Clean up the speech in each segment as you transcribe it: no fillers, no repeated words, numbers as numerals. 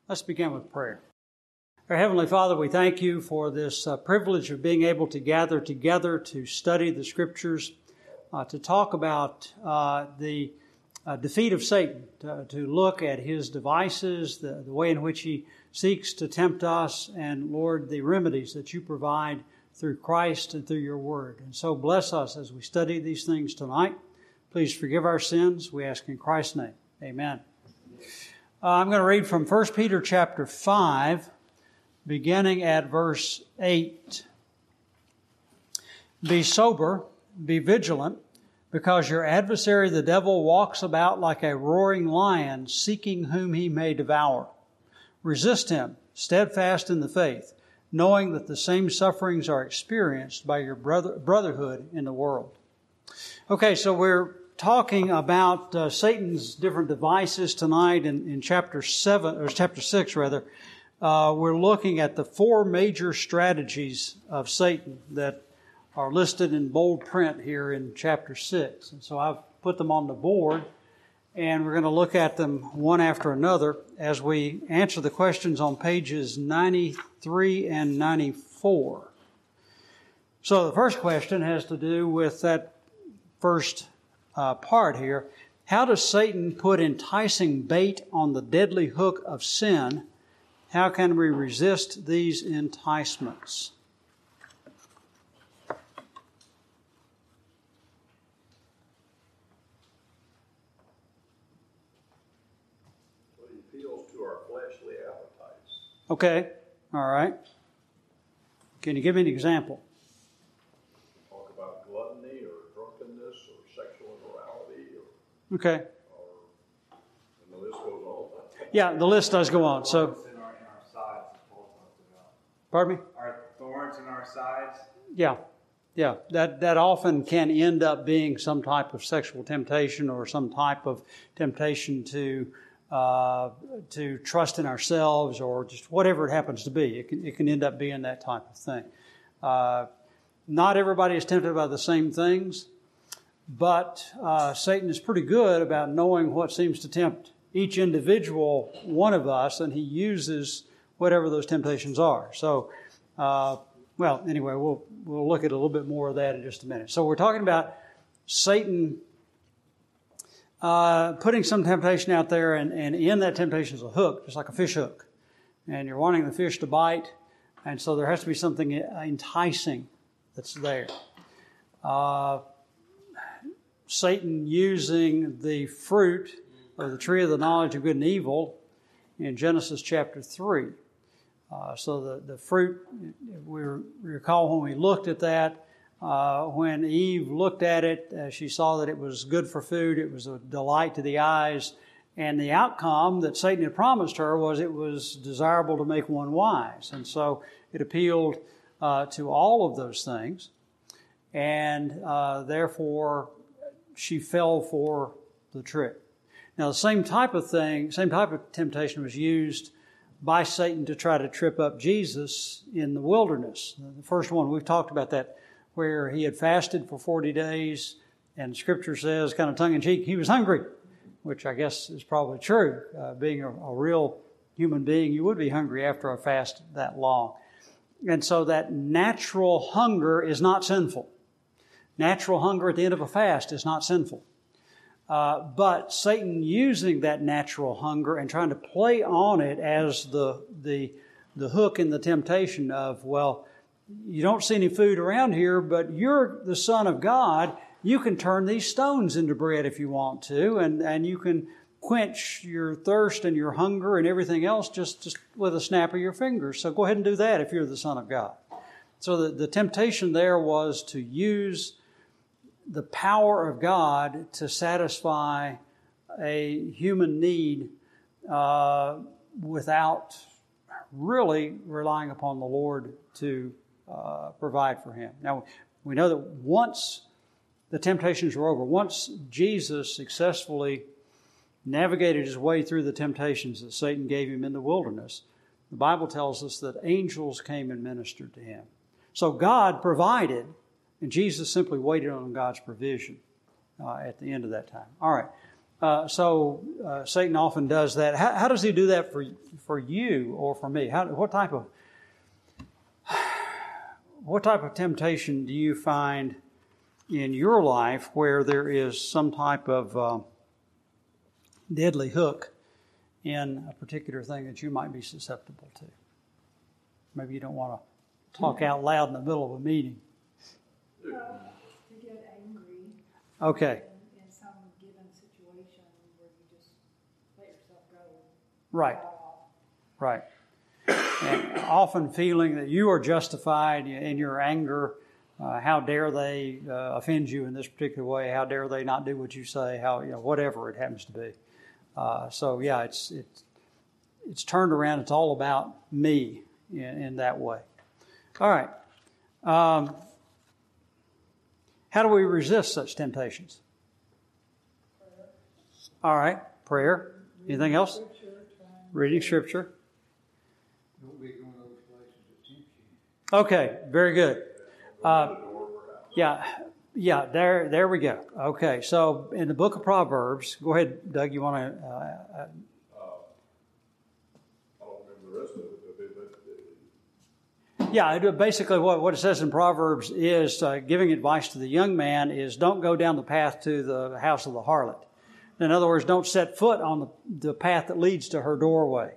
Let's begin with prayer. Our Heavenly Father, we thank you for this privilege of being able to gather together to study the Scriptures, to talk about the defeat of Satan, to look at his devices, the way in which he seeks to tempt us, and Lord, the remedies that you provide through Christ and through your Word. And so bless us as we study these things tonight. Please forgive our sins, we ask in Christ's name. Amen. I'm going to read from 1 Peter chapter 5, beginning at verse 8. Be sober, be vigilant, because your adversary the devil walks about like a roaring lion, seeking whom he may devour. Resist him, steadfast in the faith, knowing that the same sufferings are experienced by your brotherhood in the world. Okay, so we're talking about Satan's different devices tonight in chapter 6 rather. We're looking at the four major strategies of Satan that are listed in bold print here in chapter 6. And so I've put them on the board, and we're going to look at them one after another as we answer the questions on pages 93 and 94. So the first question has to do with that first part here. How does Satan put enticing bait on the deadly hook of sin? How can we resist these enticements? Well, he appeals to our fleshly appetites. Okay, all right. Can you give me an example? Talk about gluttony or drunkenness or sexual immorality or Okay. and the list goes on. Yeah, the list does go on. So, In our sides, Paul talks about. pardon me? Our thorns in our sides. Yeah. That often can end up being some type of sexual temptation or some type of temptation to trust in ourselves or just whatever it happens to be. It can end up being that type of thing. Not everybody is tempted by the same things, but Satan is pretty good about knowing what seems to tempt each individual one of us, and he uses whatever those temptations are. So, anyway, we'll look at a little bit more of that in just a minute. So we're talking about Satan putting some temptation out there, and in that temptation is a hook, just like a fish hook. And you're wanting the fish to bite, and so there has to be something enticing that's there. Satan using the fruit of the tree of the knowledge of good and evil in Genesis chapter 3. So the fruit, we recall when we looked at that, when Eve looked at it, she saw that it was good for food, it was a delight to the eyes, and the outcome that Satan had promised her was it was desirable to make one wise. And so it appealed to all of those things, and therefore she fell for the trick. Now, the same type of temptation was used by Satan to try to trip up Jesus in the wilderness. The first one, we've talked about that, where he had fasted for 40 days, and Scripture says, kind of tongue-in-cheek, he was hungry, which I guess is probably true. Being a real human being, you would be hungry after a fast that long. And so that natural hunger is not sinful. Natural hunger at the end of a fast is not sinful. But Satan using that natural hunger and trying to play on it as the hook in the temptation of, well, you don't see any food around here, but you're the Son of God. You can turn these stones into bread if you want to, and you can quench your thirst and your hunger and everything else just with a snap of your fingers. So go ahead and do that if you're the Son of God. So the temptation there was to use the power of God to satisfy a human need without really relying upon the Lord to provide for him. Now, we know that once the temptations were over, once Jesus successfully navigated his way through the temptations that Satan gave him in the wilderness, the Bible tells us that angels came and ministered to him. So God provided, and Jesus simply waited on God's provision at the end of that time. All right. So Satan often does that. How does he do that for you or for me? What type of temptation do you find in your life where there is some type of deadly hook in a particular thing that you might be susceptible to? Maybe you don't want to talk out loud in the middle of a meeting. To get angry. Okay. In some given situation where you just let yourself go. Right. Right. And often feeling that you are justified in your anger. How dare they offend you in this particular way? How dare they not do what you say? How, whatever it happens to be. So yeah, it's turned around. It's all about me in that way. All right. How do we resist such temptations? All right. Prayer. Anything else? Reading Scripture. Don't be going those places that tempt you. Okay. Very good. Yeah. There we go. Okay. So in the book of Proverbs, go ahead, Doug. You want to? I don't remember the rest of it, but Yeah, basically what it says in Proverbs is giving advice to the young man is don't go down the path to the house of the harlot. In other words, don't set foot on the path that leads to her doorway.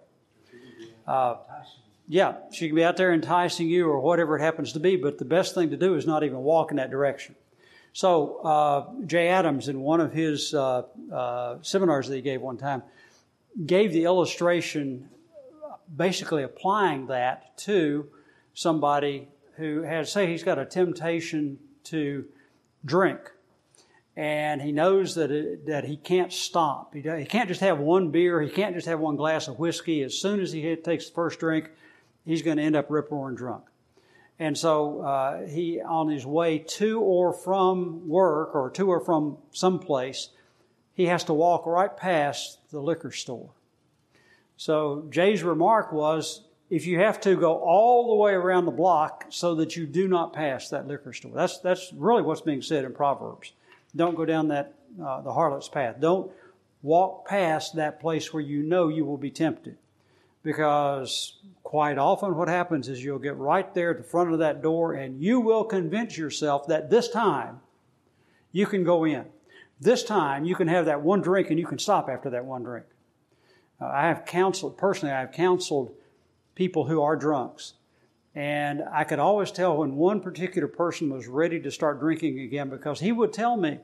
Yeah, she can be out there enticing you or whatever it happens to be, but the best thing to do is not even walk in that direction. So Jay Adams, in one of his seminars that he gave one time, gave the illustration basically applying that to somebody who has, say he's got a temptation to drink, and he knows that he can't stop. He can't just have one beer. He can't just have one glass of whiskey. As soon as he takes the first drink, he's going to end up rip-roaring drunk. And so he, on his way to or from work or to or from someplace, he has to walk right past the liquor store. So Jay's remark was, if you have to, go all the way around the block so that you do not pass that liquor store. That's really what's being said in Proverbs. Don't go down that the harlot's path. Don't walk past that place where you know you will be tempted. Because quite often what happens is you'll get right there at the front of that door and you will convince yourself that this time you can go in. This time you can have that one drink and you can stop after that one drink. I have counseled people who are drunks. And I could always tell when one particular person was ready to start drinking again because he would tell me,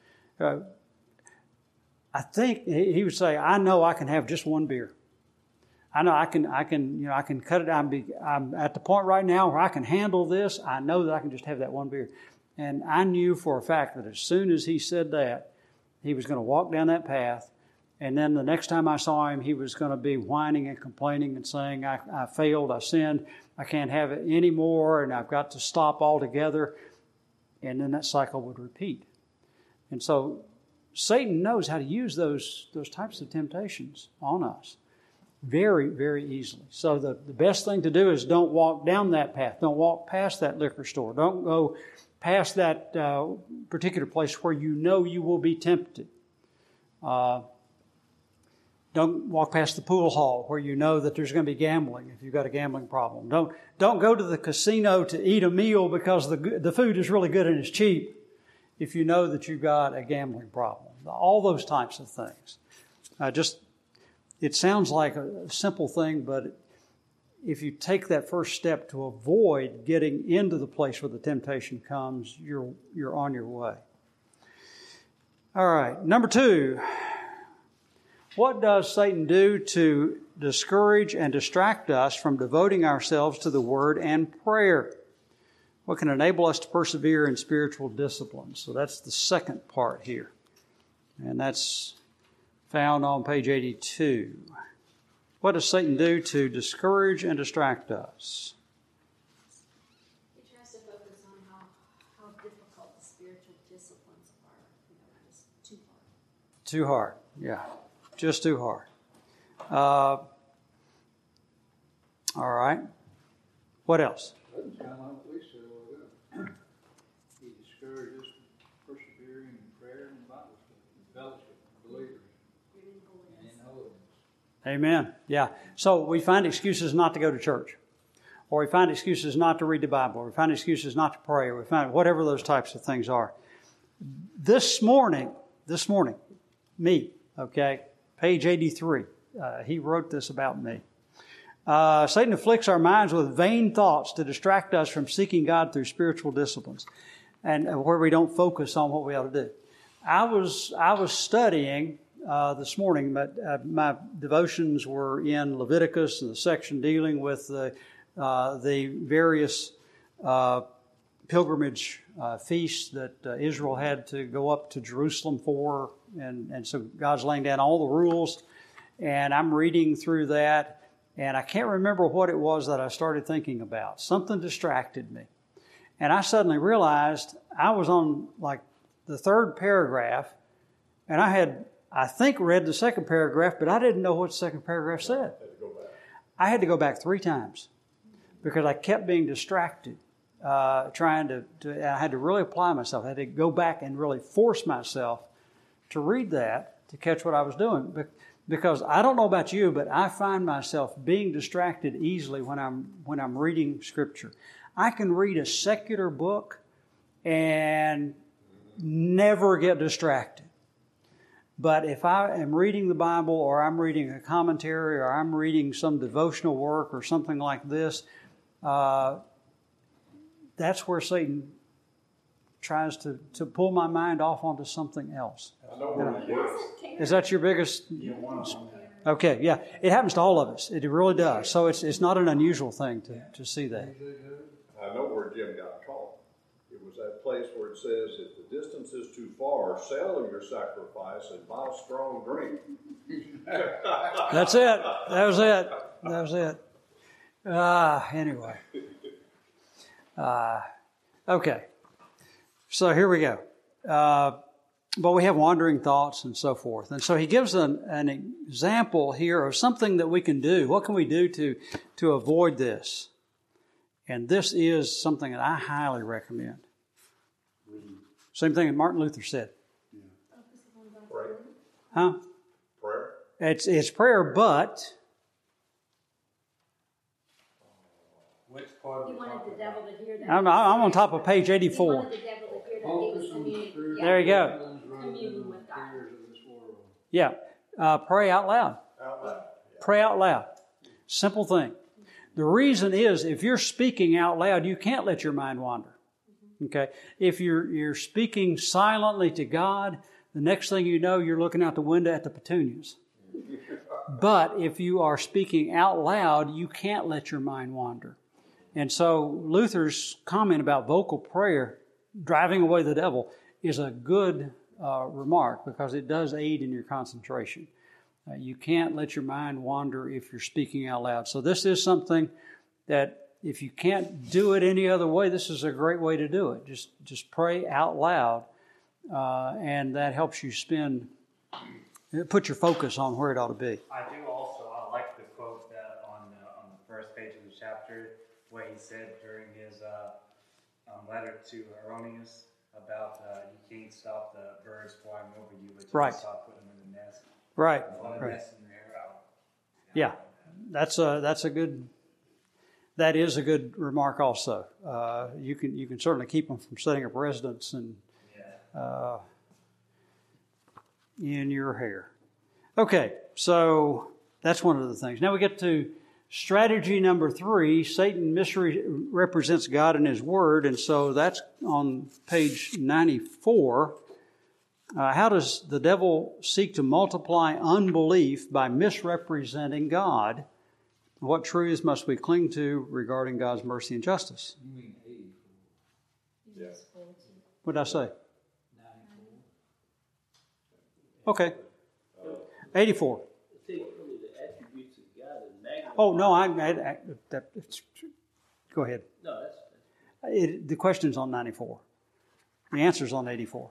I think, he would say, I know I can have just one beer. I know I can cut it. I'm at the point right now where I can handle this. I know that I can just have that one beer. And I knew for a fact that as soon as he said that, he was going to walk down that path. And then the next time I saw him, he was going to be whining and complaining and saying, I failed, I sinned, I can't have it anymore, and I've got to stop altogether. And then that cycle would repeat. And so Satan knows how to use those types of temptations on us very, very easily. So the best thing to do is don't walk down that path. Don't walk past that liquor store. Don't go past that particular place where you know you will be tempted. Don't walk past the pool hall where you know that there's going to be gambling if you've got a gambling problem. Don't go to the casino to eat a meal because the food is really good and it's cheap if you know that you've got a gambling problem. All those types of things. It sounds like a simple thing, but if you take that first step to avoid getting into the place where the temptation comes, you're on your way. All right, number 2. What does Satan do to discourage and distract us from devoting ourselves to the Word and prayer? What can enable us to persevere in spiritual disciplines? So that's the second part here. And that's found on page 82. What does Satan do to discourage and distract us? He tries to focus on how difficult the spiritual disciplines are. Just too hard. Too hard, yeah. Just too hard. All right. What else? It's kind of like we said a while ago. He discourages persevering in prayer and Bible study, and fellowship with believers. Amen. Yeah. So we find excuses not to go to church, or we find excuses not to read the Bible, or we find excuses not to pray, or we find whatever those types of things are. This morning, me, okay, page 83, he wrote this about me. Satan afflicts our minds with vain thoughts to distract us from seeking God through spiritual disciplines, and where we don't focus on what we ought to do. I was studying this morning, but my devotions were in Leviticus and the section dealing with the various pilgrimage feasts that Israel had to go up to Jerusalem for, and so God's laying down all the rules, and I'm reading through that, and I can't remember what it was that I started thinking about. Something distracted me, and I suddenly realized I was on like the third paragraph, and I think read the second paragraph, but I didn't know what the second paragraph said. I had to go back 3 times because I kept being distracted, trying to I had to really apply myself. I had to go back and really force myself to read that to catch what I was doing. Because I don't know about you, but I find myself being distracted easily when I'm reading Scripture. I can read a secular book and never get distracted. But if I am reading the Bible, or I'm reading a commentary, or I'm reading some devotional work or something like this, that's where Satan tries to pull my mind off onto something else. I know where it is. Is that your biggest? Yeah, one of them. Okay, yeah. It happens to all of us. It really does. So it's not an unusual thing to see that. I know where Jim got caught. It was that place where it says, if the distance is too far, sell your sacrifice and buy a strong drink. That's it. That was it. Anyway. Okay. So here we go. But we have wandering thoughts and so forth. And so he gives an example here of something that we can do. What can we do to avoid this? And this is something that I highly recommend. Same thing that Martin Luther said. Pray. Huh? Prayer. It's prayer, but Which part of He the wanted the devil to hear that. I'm on top of page He 84. wanted the devil to hear that he was communing. There you go. Communing with God. Yeah. Pray out loud. Out loud. Pray out loud. Simple thing. The reason is, if you're speaking out loud, you can't let your mind wander. Okay? If you're speaking silently to God, the next thing you know, you're looking out the window at the petunias. But if you are speaking out loud, you can't let your mind wander. And so Luther's comment about vocal prayer, driving away the devil, is a good remark, because it does aid in your concentration. You can't let your mind wander if you're speaking out loud. So this is something that, if you can't do it any other way, this is a great way to do it. Just pray out loud, and that helps you put your focus on where it ought to be. I like the quote that on the first page of the chapter, where he said during his letter to Erroneus about you can't stop the birds flying over you, but you Right. can stop putting them in the nest. Right. One Right. nest in there. Yeah, that is a good remark also. You can certainly keep them from setting up residence and in your hair. Okay, so that's one of the things. Now we get to strategy number 3. Satan misrepresents God and His Word, and so that's on page 94. How does the devil seek to multiply unbelief by misrepresenting God? What truths must we cling to regarding God's mercy and justice? You mean 84? Yes. What did I say? 94? Okay. 84. Take only the attributes of God and magnify. Oh, no, go ahead. No, that's The question's on 94. The answer's on 84.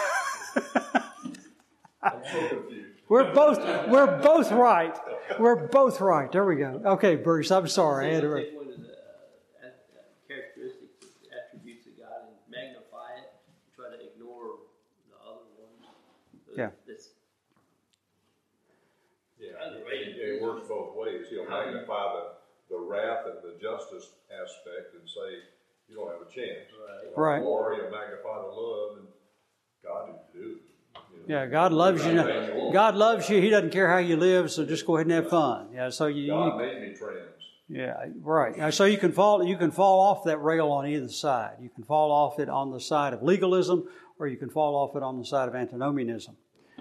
I'm so confused. We're both right. We're both right. There we go. Okay, Bruce, I'm sorry. I had to... take one of the characteristics of the attributes of God and magnify it, try to ignore the other ones. So Yeah. That's Yeah, trying to write it. works both ways. He'll magnify the wrath and the justice aspect and say, you don't have a chance. Right. Or he'll magnify the love and God is good. Yeah, God loves you. God loves you. He doesn't care how you live, so just go ahead and have fun. Yeah, so God made me trans. Yeah, right. So you can fall off that rail on either side. You can fall off it on the side of legalism, or you can fall off it on the side of antinomianism.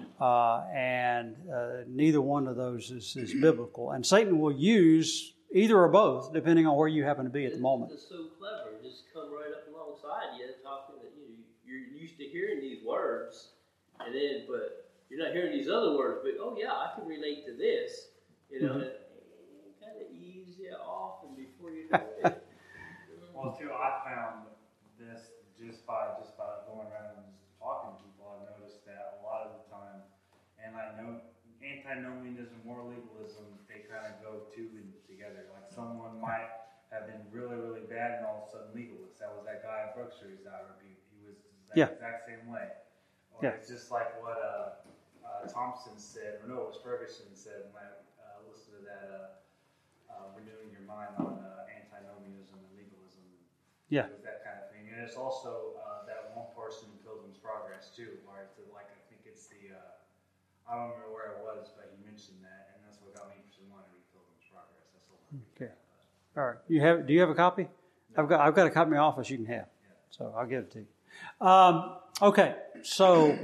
And neither one of those is biblical. And Satan will use either or both, depending on where you happen to be at the moment. It's so clever. Just come right up alongside you, talking that you're used to hearing these words, and then but you're not hearing these other words. But oh yeah, I can relate to this. Mm-hmm. And kind of ease you off, and before you know it. Well, too, I found this just by going around and just talking to people. I've noticed that a lot of the time, and I know antinomianism or legalism, they kind of go two and together. Like someone might have been really, really bad, and all of a sudden legalist. That was that guy at Brook Street I reviewed. He was the exact same way. Or it's just like what Thompson said, or no, it was Ferguson said when I listened to that Renewing Your Mind on antinomianism and legalism. Yeah. That kind of thing. And it's also that one person in Pilgrim's Progress too, where it's like, I think it's I don't remember where it was, but he mentioned that, and that's what got me interested in wanting to read Pilgrim's Progress. That's all. Okay. All right. Do you have a copy? No. I've got a copy in my office you can have. So I'll give it to you. Okay. So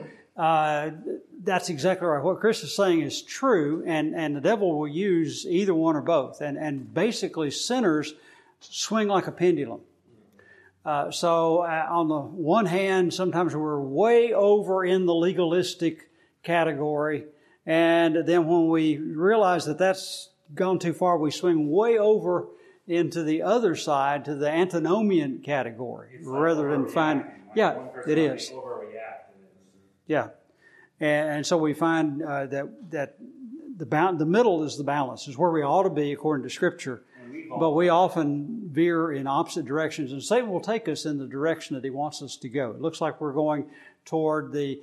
that's exactly right. What Chris is saying is true, and the devil will use either one or both. And basically sinners swing like a pendulum. So on the one hand, sometimes we're way over in the legalistic category, and then when we realize that that's gone too far, we swing way over into the other side, to the antinomian category, rather than find... Yeah, it is. Yeah. And so we find that the middle is the balance, is where we ought to be according to Scripture. But we often veer in opposite directions, and Satan will take us in the direction that he wants us to go. It looks like we're going toward the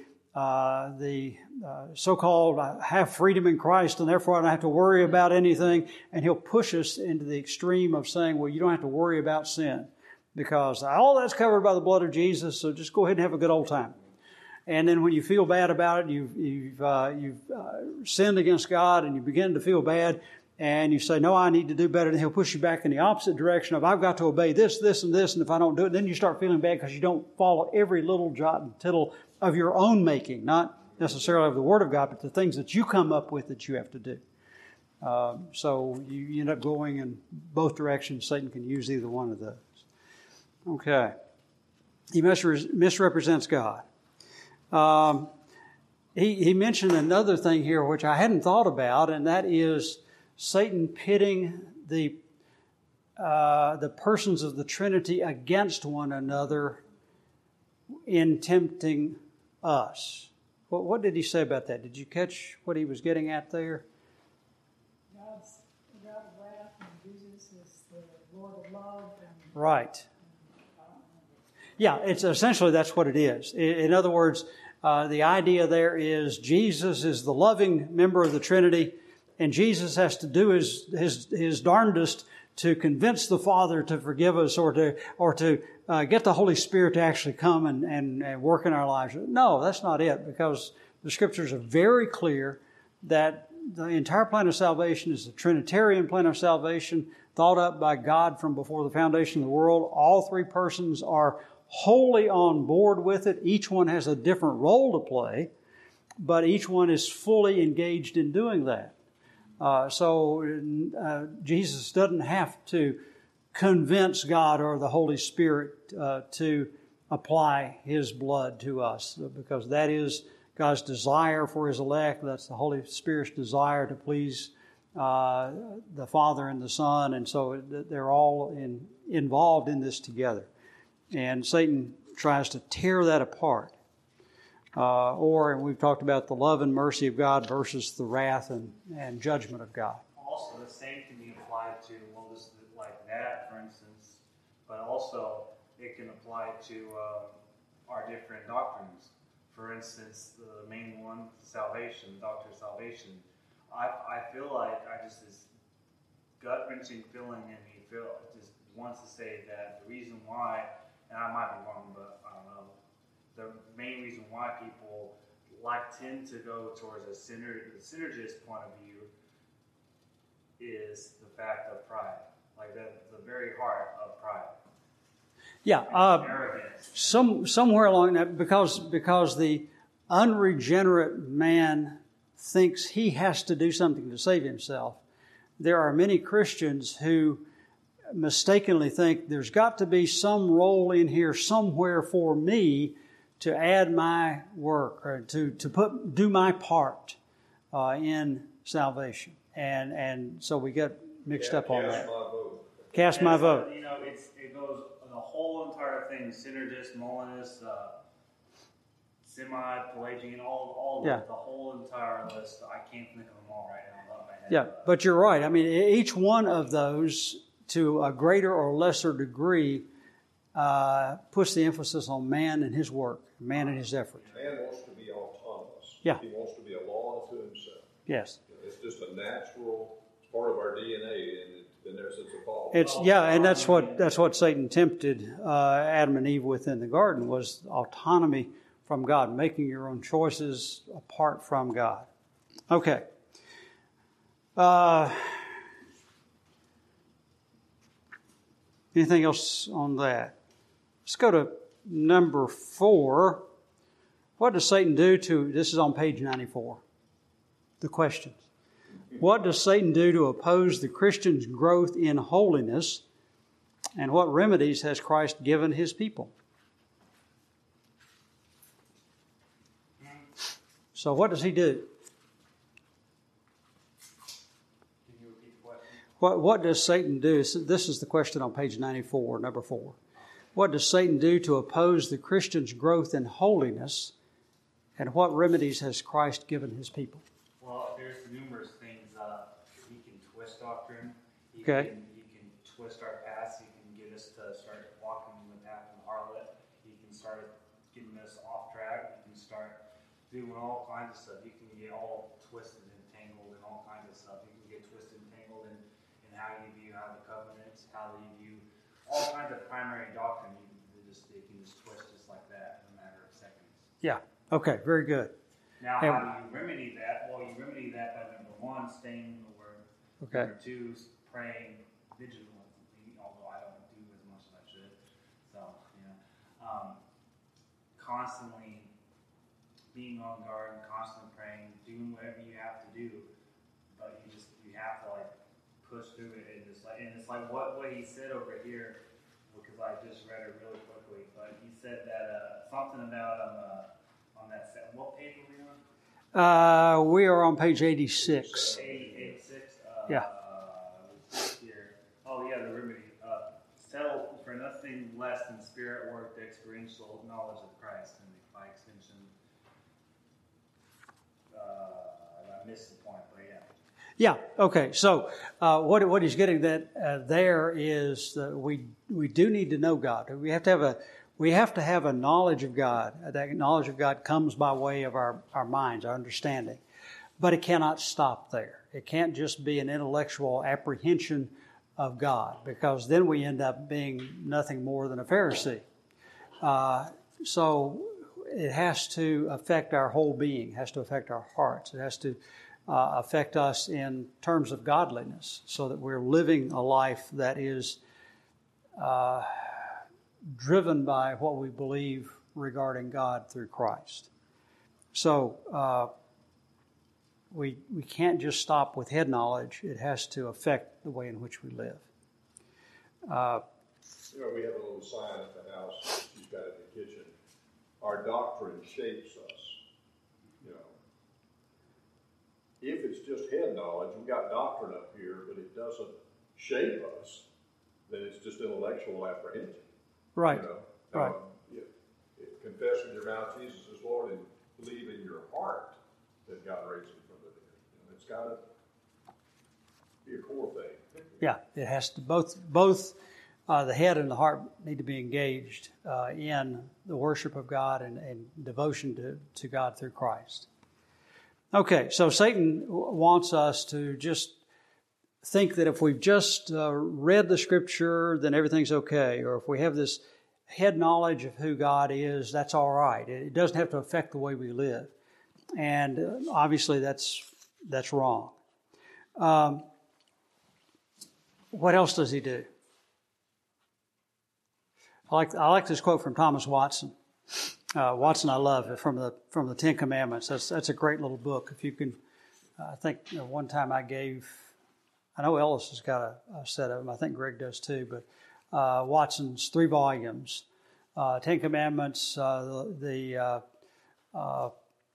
so-called have freedom in Christ, and therefore I don't have to worry about anything. And he'll push us into the extreme of saying, well, you don't have to worry about sin, because all that's covered by the blood of Jesus, so just go ahead and have a good old time. And then when you feel bad about it, you've sinned against God, and you begin to feel bad, and you say, no, I need to do better. And he'll push you back in the opposite direction of, I've got to obey this, this, and this, and if I don't do it, then you start feeling bad because you don't follow every little jot and tittle of your own making, not necessarily of the Word of God, but the things that you come up with that you have to do. So you end up going in both directions. Satan can use either one of those. Okay. He misrepresents God. He mentioned another thing here which I hadn't thought about, and that is Satan pitting the persons of the Trinity against one another in tempting us. What did he say about that? Did you catch what he was getting at there? God's the God of wrath, and Jesus is the Lord of love. Right. Yeah, it's essentially that's what it is. In other words, the idea there is Jesus is the loving member of the Trinity, and Jesus has to do his darndest to convince the Father to forgive us, or to get the Holy Spirit to actually come and work in our lives. No, that's not it, because the Scriptures are very clear that the entire plan of salvation is a Trinitarian plan of salvation thought up by God from before the foundation of the world. All three persons are wholly on board with it. Each one has a different role to play, but each one is fully engaged in doing that. So Jesus doesn't have to convince God or the Holy Spirit to apply His blood to us, because that is God's desire for His elect. That's the Holy Spirit's desire to please the Father and the Son, and so they're all involved in this together. And Satan tries to tear that apart. And we've talked about the love and mercy of God versus the wrath and judgment of God. Also, the same can be applied to, this like that, for instance, but also it can apply to our different doctrines. For instance, the main one, salvation, the doctrine of salvation. I feel like I just this gut wrenching feeling in me just wants to say that the reason why, and I might be wrong, but I don't know, the main reason why people tend to go towards a synergist point of view is the fact of pride, like the very heart of pride. Yeah, Arrogance. somewhere along that, because the unregenerate man thinks he has to do something to save himself. There are many Christians who mistakenly think there's got to be some role in here somewhere for me to add my work or to do my part in salvation, and so we get mixed up on that. Cast my vote. You know, it goes the whole entire thing: synergist, Molinist, semi-Pelagian, all Yeah. the whole entire list. I can't think of them all right now off my head. Yeah, but you're right. I mean, each one of those, to a greater or lesser degree, puts the emphasis on man and his work, man and his effort. Man wants to be autonomous. Yeah. He wants to be a law unto himself. Yes. It's just a natural part of our DNA, and it's been there since the fall. And that's what Satan tempted Adam and Eve with in the garden, was autonomy from God, making your own choices apart from God. Okay. Anything else on that? Let's go to number 4. What does Satan do to, this is on page 94, the questions. What does Satan do to oppose the Christian's growth in holiness, and what remedies has Christ given his people? So what does he do? Can you repeat the question? What does Satan do? This is the question on page 94, number 4. What does Satan do to oppose the Christian's growth in holiness, and what remedies has Christ given his people? Well, there's numerous things. He can twist doctrine. He Okay. He can twist our past. He can get us to start walking in the path of the harlot. He can start getting us off track. He can start doing all kinds of stuff. You can get all twisted and tangled in all kinds of stuff. You can get twisted and tangled in how you view how the covenants, how you view all kinds of primary doctrine. They can just twist just like that in a matter of seconds. Yeah. Okay, very good. Now, And- how do you remedy that? Well, you remedy that by number 1, staying in the Word. Okay. Number 2, praying vigilantly, although I don't do as much as I should. So, constantly being on guard, constantly praying, doing whatever you have to do, but you have to push through it, and it's like what he said over here, because I just read it really quickly. But he said that something about on that set. What page are we on? We are on page 86. 86. Yeah. Here. Oh yeah, the remedy. Settle for nothing less than spirit work, the experiential knowledge of Christ, and by extension. I missed the point, but yeah. Yeah. Okay. So what he's getting at there is that we do need to know God. We have to have a knowledge of God. That knowledge of God comes by way of our minds, our understanding. But it cannot stop there. It can't just be an intellectual apprehension of God, because then we end up being nothing more than a Pharisee. So it has to affect our whole being. It has to affect our hearts. It has to affect us in terms of godliness, so that we're living a life that is driven by what we believe regarding God through Christ. So we can't just stop with head knowledge. It has to affect the way in which we live. We have a little sign at the house she's got in the kitchen. Our doctrine shapes us. If it's just head knowledge, we've got doctrine up here, but it doesn't shape us, then it's just intellectual apprehension. Right. Right. Confess with your mouth Jesus is Lord and believe in your heart that God raised him from the dead. It's got to be a core thing. Yeah, it has to both the head and the heart need to be engaged in the worship of God and devotion to God through Christ. Okay, so Satan wants us to just think that if we've just read the Scripture, then everything's okay. Or if we have this head knowledge of who God is, that's all right. It doesn't have to affect the way we live. And obviously that's wrong. What else does he do? I like this quote from Thomas Watson. Watson, I love from the Ten Commandments. That's a great little book. If you can, I think one time I know Ellis has got a set of them. I think Greg does too. But Watson's 3 volumes, Ten Commandments. What are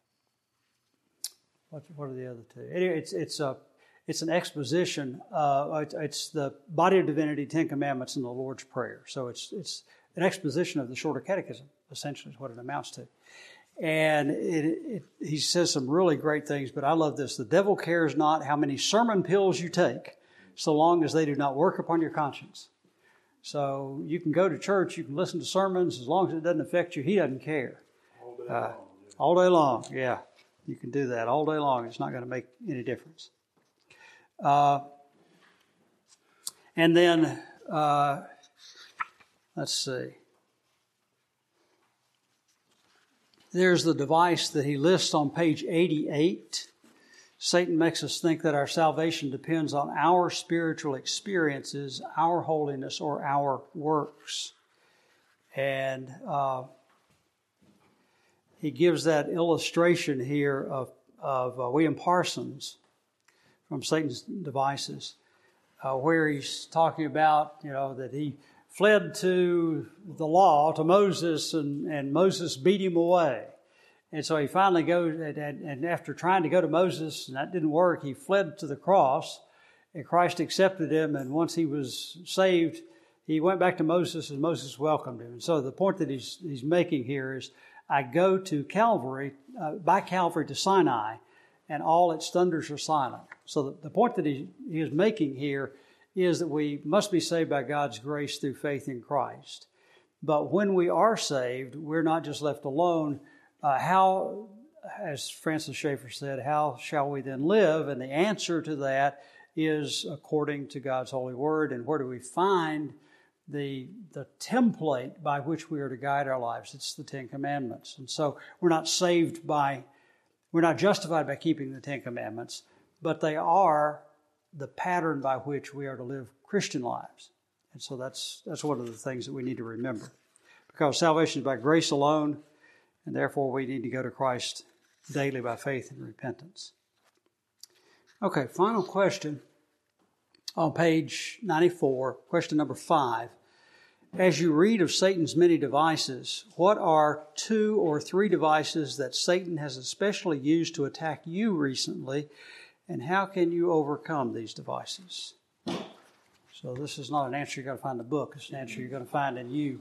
the other 2? Anyway, it's an exposition. It's the body of divinity, 10 Commandments, and the Lord's Prayer. So it's an exposition of the Shorter Catechism, essentially, is what it amounts to. And he says some really great things, but I love this. The devil cares not how many sermon pills you take, so long as they do not work upon your conscience. So you can go to church, you can listen to sermons, as long as it doesn't affect you, he doesn't care. All day long. All day long, yeah. You can do that all day long. It's not going to make any difference. And then, let's see. There's the device that he lists on page 88. Satan makes us think that our salvation depends on our spiritual experiences, our holiness, or our works. And he gives that illustration here of William Parsons from Satan's Devices, where he's talking about, that he fled to the law, to Moses, and Moses beat him away. And so he finally goes, and after trying to go to Moses, and that didn't work, he fled to the cross, and Christ accepted him, and once he was saved, he went back to Moses, and Moses welcomed him. And so the point that he's making here is, I go to Calvary, by Calvary to Sinai, and all its thunders are silent. So the point that he is making here is that we must be saved by God's grace through faith in Christ. But when we are saved, we're not just left alone. How, as Francis Schaeffer said, how shall we then live? And the answer to that is according to God's holy word. And where do we find the template by which we are to guide our lives? It's the 10 Commandments. And so we're not justified by keeping the 10 Commandments, but they are the pattern by which we are to live Christian lives. And so that's one of the things that we need to remember. Because salvation is by grace alone, and therefore we need to go to Christ daily by faith and repentance. Okay, final question on page 94, question number 5. As you read of Satan's many devices, what are 2 or 3 devices that Satan has especially used to attack you recently, and how can you overcome these devices? So this is not an answer you're going to find in the book. It's an answer you're going to find in you.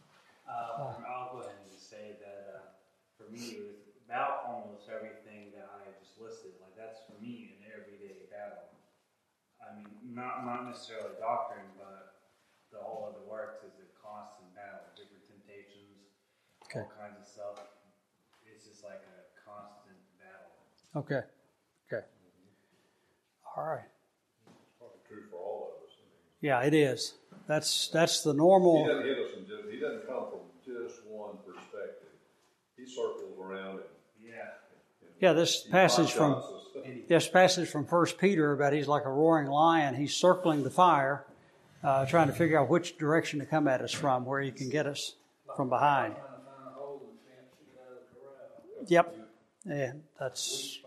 I'll go ahead and just say that for me, it was about almost everything that I just listed. Like, that's for me an everyday battle. I mean, not necessarily doctrine, but the whole of the works is a constant battle. Different temptations, all kinds of stuff. It's just like a constant battle. Okay. All right. It's probably true for all of us. Yeah, it is. That's the normal. He doesn't hit us he doesn't come from just one perspective. He circles around it. Yeah, this passage from 1 Peter about he's like a roaring lion. He's circling the fire, trying to figure out which direction to come at us from, where he can get us from behind. Yep. Yeah, that's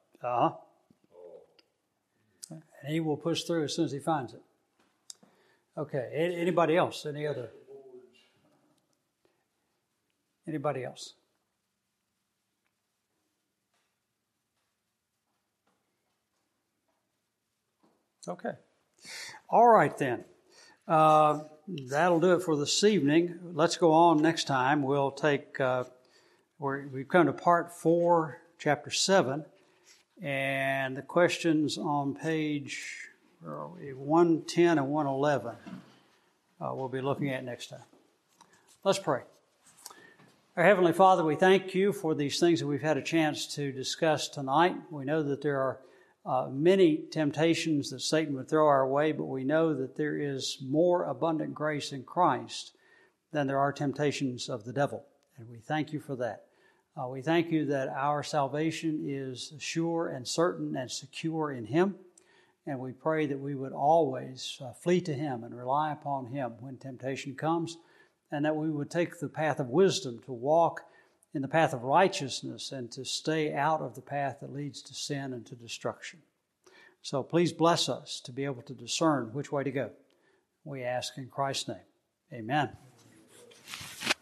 and he will push through as soon as he finds it. Okay. Anybody else? Anybody else? Okay. All right then. That'll do it for this evening. Let's go on next time. We'll take, we've come to part 4, chapter 7, and the questions on page 110 and 111 we'll be looking at next time. Let's pray. Our Heavenly Father, we thank you for these things that we've had a chance to discuss tonight. We know that there are many temptations that Satan would throw our way, but we know that there is more abundant grace in Christ than there are temptations of the devil. And we thank you for that. We thank you that our salvation is sure and certain and secure in Him. And we pray that we would always flee to Him and rely upon Him when temptation comes, and that we would take the path of wisdom to walk in the path of righteousness and to stay out of the path that leads to sin and to destruction. So please bless us to be able to discern which way to go. We ask in Christ's name. Amen.